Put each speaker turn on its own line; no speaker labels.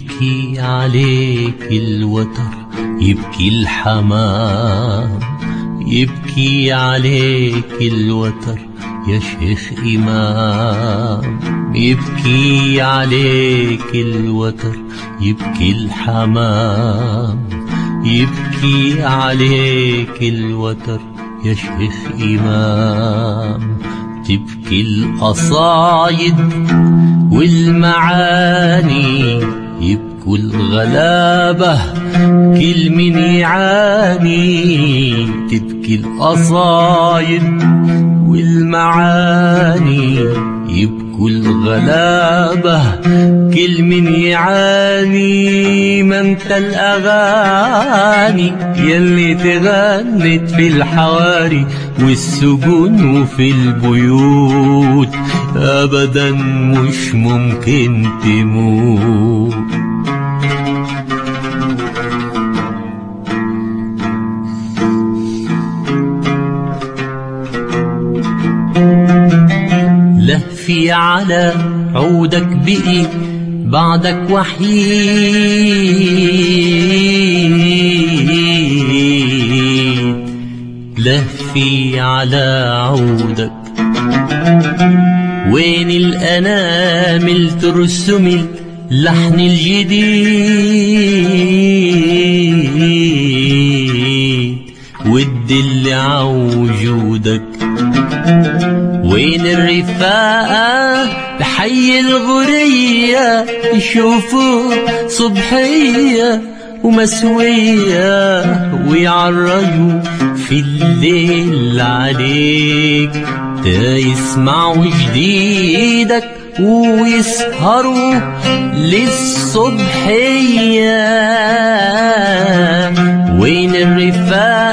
يبكي عليك الوتر، يبكي الحمام، يبكي عليك الوتر يا شيخ إمام، يبكي عليك الوتر، يبكي الحمام، يبكي عليك الوتر يا شيخ إمام. تبكي القصايد والمعاني، يبكوا الغلابة كل من يعاني. تبكي القصايد والمعاني، يبكوا الغلابة كل من يعاني. ما انت الأغاني يلي تغنت في الحواري والسجون وفي البيوت، أبدا مش ممكن تموت. لهفي على عودك بقي بعدك وحيد، لهفي على عودك وين الأنامل ترسم اللحن الجديد، والدل عوجودك وين الرفاقة بحي الغرية، يشوفوا صبحية ومسوية ويعرجوا في الليل عليك، يسمعوا جديدك ويسهروا للصبحية. وين الرفاقة